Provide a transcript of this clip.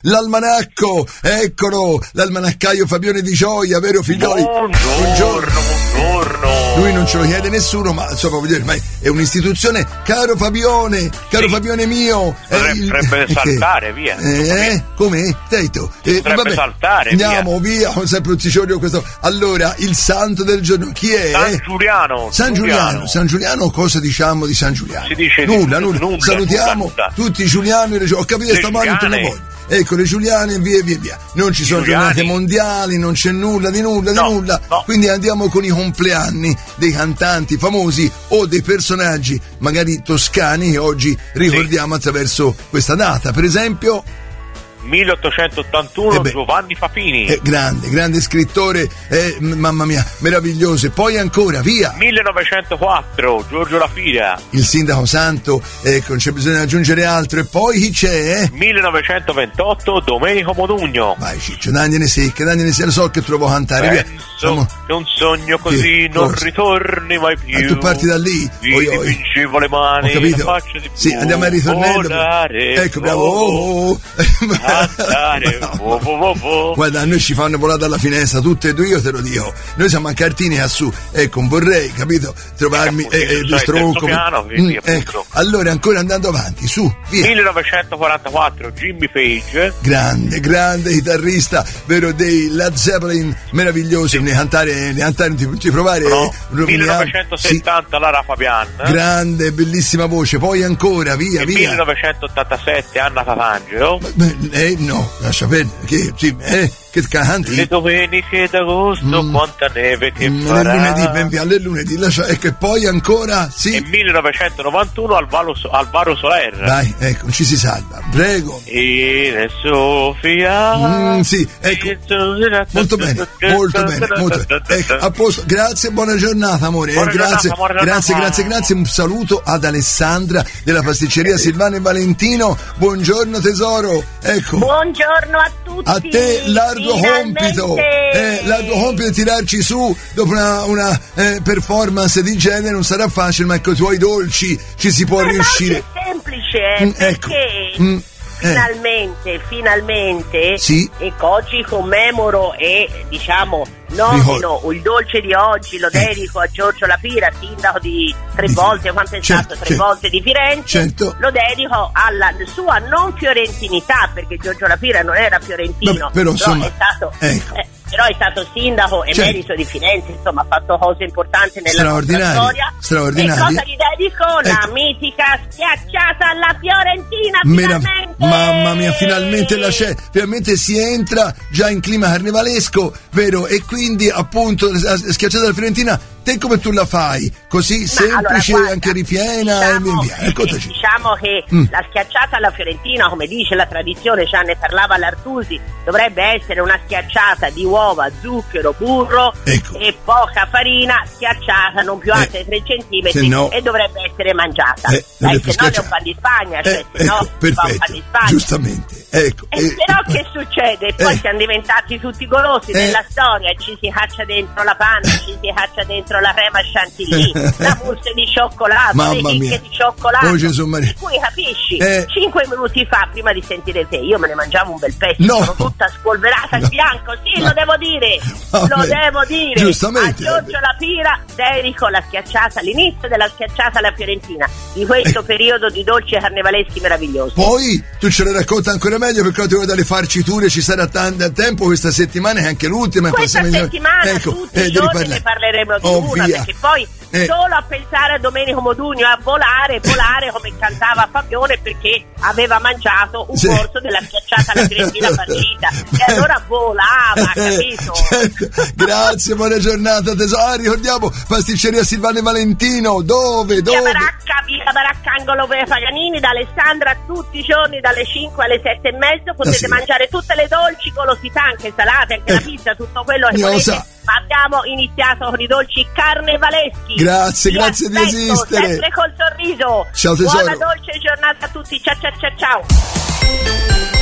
l'almanacco, eccolo, l'almanaccaio Fabione Di Gioia, vero figlioli? Buongiorno. Lui non ce lo chiede nessuno, ma insomma voglio dire, ma è un'istituzione, caro Fabione mio. Dovrebbe saltare via. Come? Teito. Dovrebbe saltare andiamo via, sempre un ticciolio questo. Allora, il santo del giorno, chi è? San Giuliano. San Giuliano, cosa diciamo di San Giuliano? Si dice nulla. Salutiamo tutti i Giuliani, ho capito, stamani non te la voglio. Ecco, le Giuliane e via. Non ci sono giornate mondiali, non c'è nulla di nulla. No. Quindi andiamo con i compleanni dei cantanti famosi o dei personaggi magari toscani che oggi ricordiamo attraverso questa data. Per esempio 1881 Giovanni Papini, grande scrittore, mamma mia, meraviglioso. E poi ancora, via, 1904 Giorgio La Pira, il sindaco santo, ecco, non c'è bisogno di aggiungere altro. E poi chi c'è? 1928 Domenico Modugno. Vai Ciccio, dagliene secche, lo so che trovo cantare. Penso che un sogno così non ritorni mai più. Tu parti da lì, vincevo le mani, ho capito? la faccia di sì, andiamo al ritornello. Ecco, bravo. Guarda, a noi ci fanno volare dalla finestra tutte e due, io te lo dico. Noi siamo a Cartini su, ecco, non vorrei, capito, trovarmi di stronco. Ecco, allora ancora andando avanti, su, via. 1944 Jimmy Page, grande chitarrista, vero, dei Led Zeppelin, meravigliosi, ne cantare ti provare. 1970 Lara Fabian, grande, bellissima voce. Poi ancora, via. 1987 Anna Tatangelo. No, lascia perdere, che canti? Le domeniche d'agosto, quanta neve che farà. Le lunedì, lascia, ecco, e poi ancora, E 1991 Alvaro Soler. Dai, ecco, ci si salva, prego. E Sofia. Sì, ecco. Molto bene. Ecco, a posto, grazie, buona giornata, amore. Grazie. Un saluto ad Alessandra della pasticceria Silvano e Valentino. Buongiorno tesoro. Ecco. Buongiorno a tutti. A te l'arduo compito di tirarci su dopo una performance di genere. Non sarà facile, ma ecco, i tuoi dolci ci si può riuscire. Ma è semplice, perché finalmente sì. Ecco, oggi commemoro e diciamo nomino il dolce di oggi, lo dedico a Giorgio La Pira, sindaco di tre volte volte di Firenze. Lo dedico alla sua non fiorentinità, perché Giorgio La Pira non era fiorentino, però insomma, però è stato sindaco emerito di Firenze, insomma ha fatto cose importanti nella nostra storia. Straordinario. E cosa gli dedico? La mitica schiacciata alla fiorentina, finalmente! Mamma mia, finalmente si entra già in clima carnevalesco, vero? E quindi appunto la schiacciata alla fiorentina, te come tu la fai? Così semplice, allora, anche ripiena, diciamo che la schiacciata alla fiorentina, come dice la tradizione, già ne parlava l'Artusi, dovrebbe essere una schiacciata di uova, zucchero, burro e poca farina, schiacciata non più alta di 3 centimetri, e dovrebbe essere mangiata. Se no è un pan di Spagna, perfetto, giustamente. Però che succede? Poi siamo diventati tutti golosi nella storia, ci si caccia dentro la panna, ci si caccia dentro la crema chantilly, la mousse di cioccolato, le chicche di cioccolato, di cui capisci 5 minuti fa, prima di sentire te, io me ne mangiavo un bel pezzo, sono tutta spolverata al bianco, lo devo dire, giustamente. A Giorgio La Pira dedico la schiacciata, l'inizio della schiacciata alla fiorentina, di questo periodo di dolci carnevaleschi meravigliosi. Poi tu ce la racconta ancora meglio, perché ti vuoi dare farciture, ci sarà tanto tempo questa settimana e anche l'ultima. Questa settimana tutti i giorni ne parleremo di una, perché poi solo a pensare a Domenico Modugno, a volare come cantava Fabione, perché aveva mangiato un morso della schiacciata alla fiorentina farcita e allora volava, capito? Grazie, buona giornata tesoro. Ricordiamo pasticceria Silvano e Valentino, dove? Via Baracca angolo Paganini, da Alessandra, tutti i giorni dalle 5 alle 7 e mezzo potete mangiare tutte le dolci, golosità, anche salate, anche la pizza, tutto quello che volete. Ma abbiamo iniziato con i dolci carnevaleschi. Grazie di esistere. Sempre col sorriso. Ciao tesoro. Buona dolce giornata a tutti. Ciao.